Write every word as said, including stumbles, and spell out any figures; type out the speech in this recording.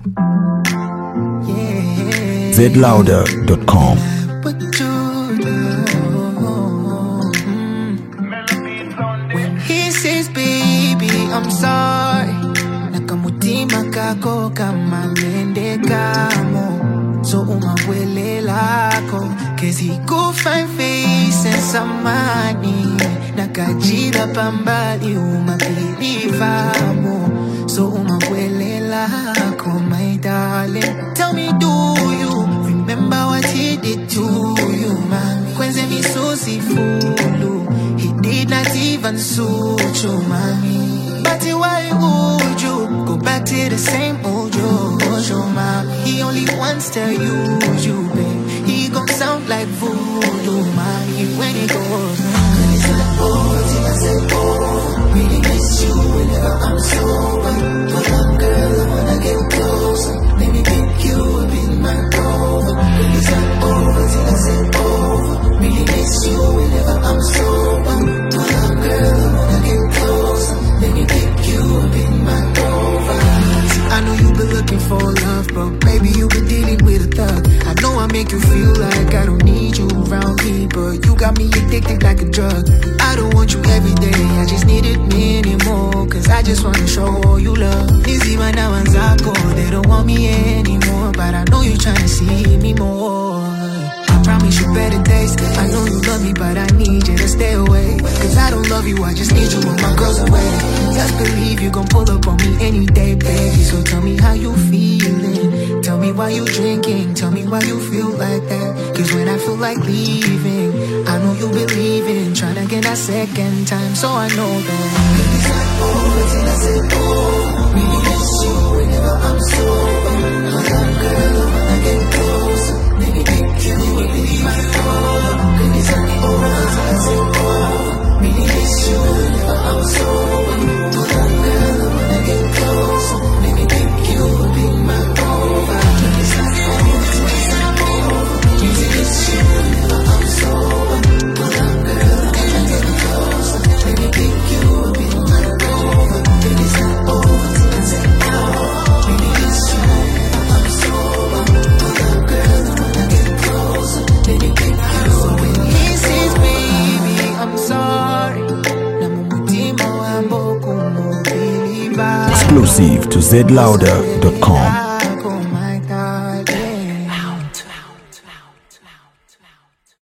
Yeah. Z louder dot com. But you do. When he says, baby, I'm sorry, nakamutima kako kama mende kamo, so umawele ko, cause he go find face and some money, nakajida pambali umabiliva mo, so umawele ko, my darling. Tell me, do you remember what he did to you, mami? Kwenze mi susi fulu, he did not even suit you, mami. But why would you go back to the same old Jojo, mami? He only wants to use you, babe. He gon' sound like voodoo, mami, when he goes. Cause it's like, oh, till I say, oh, really miss you whenever I'm sober. But I'm girl, I wanna get closer. Let me pick you up in my Rover. Cause it's like, oh, till I say, oh, really miss you whenever I'm sober. But I'm girl, I wanna get closer. Let me pick you up in my Rover. I know you've been looking for love, but baby, you've been dealing with a thug. I know I make you feel like I don't need you around me, but you got me addicted like a drug. I don't want you every day, I just need it anymore. Cause I just wanna show you love. Easy when I was go, they don't want me anymore, but I know you tryna see me more. I promise you better days. I know you love me, but I need you to stay away. Cause I don't love you, I just need you when my girl's away. Just believe you gon' pull up on me any day, baby. So tell me how you feeling. Tell me why you drinking. Tell me why you feel like that. Cause when I feel like leaving, I know you believing. Tryna get that second time, so I know that. It's like, oh, till I say, oh, really miss you whenever I'm sober. But I'm girl, I wanna get closer. Let me pick you up in my Rover. Cause it's like, oh, till I say, oh, really miss you whenever I'm sober. But I'm girl, I wanna get closer. Let me pick you up in my Rover. Cause it's like, oh, till I say, oh, really miss you whenever I'm sober. But I'm girl, I wanna get closer. Let me pick you up in my Rover. Cause it's like, oh, till I say, oh, really miss you whenever I'm sober. But I'm girl, I wanna get closer. Let me pick you up. When he says, baby, I'm sorry, namumutima wambo kumubili. Exclusive to Z louder dot com.